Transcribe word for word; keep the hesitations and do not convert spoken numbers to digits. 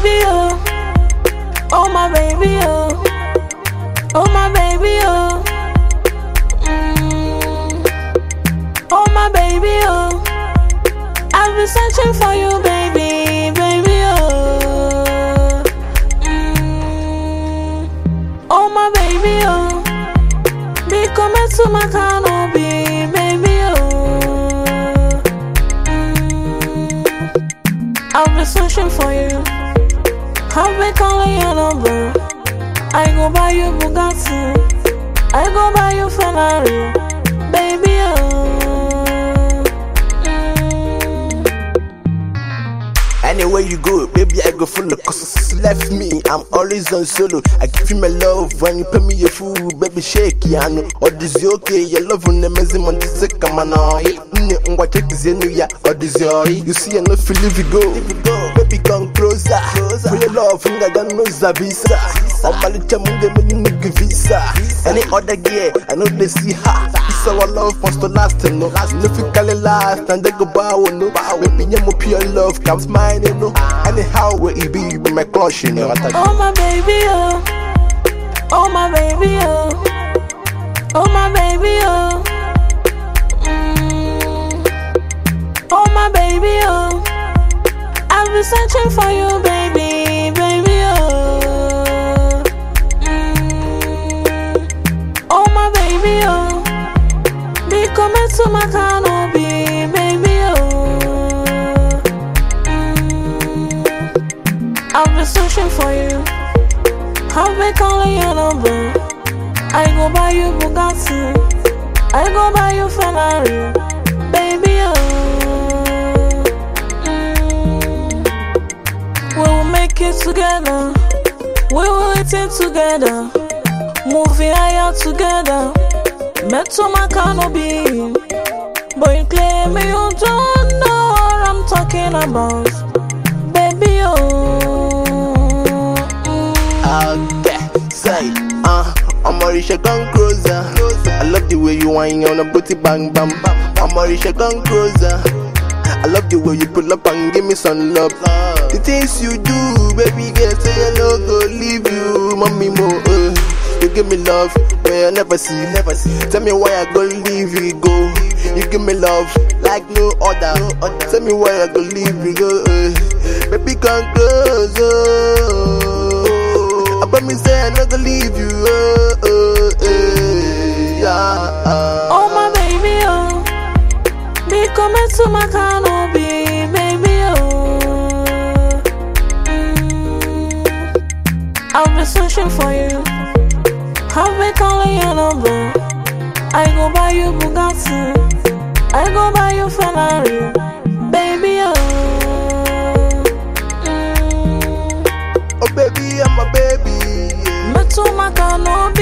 baby, oh. Oh my baby, oh. Oh my baby, oh. Mm. Oh my baby, oh. I've been searching for you, baby, baby, oh. Mm. Oh my baby, oh. Be coming to my canopy, baby, oh. Mm. I've been searching for you. I've been calling your number. I go buy you Bugatti. I go buy you Ferrari, baby, oh. Anywhere you go, baby, I go follow. Cause you left me, I'm always on solo. I give you my love when you pay me your food, baby, shake ya. No, all this is okay. Your love on the amazing on this come on. What check is new ya? All this is you see, I no feel if you go. Baby, come closer. For your love, I don't know Zabisa. I'm a little munde me visa. Any other gear, I know they see her. It's our love wants to last, no. If you call it last, and they go bow, no. Baby, you pure love comes mine. You know, anyhow where it be with my crush, you know. Oh my baby, oh. Oh my baby, oh. Oh my baby, oh. Mm. Oh my baby, oh. I've been searching for you, baby, baby, oh. Mm. Oh my baby, oh. Be coming to my canopy, baby, oh. I've been searching for you. I've been calling your number. I go buy you Bugatti. I go buy you Ferrari, baby, oh. Mm. We will make it together. We will eat it together. Moving higher together. Met to my canopy. But you claim me you don't know what I'm talking about, baby, oh. Okay, say, uh, I'm Marisha gun cruiser. I love the way you whine on a booty bang bam bam. I'm Marisha gun cruiser. I love the way you pull up and give me some love. The things you do, baby girl, say I no go leave you, mommy mo. Uh, you give me love, where I never see, never see. Tell me why I go leave you go. You give me love like no other. No other. Tell me why I go leave you go. Uh, baby come close, oh. I promise say I not gonna leave you, oh, oh, oh, yeah. Oh my baby, oh. Be coming to my canopy, baby, oh. Mm. I've been searching for you. I've been calling your number. I go buy you Bugatti. I go buy you Ferrari, baby, oh. Mm. Oh baby, I'm a baby, yeah. Me too, my canopy.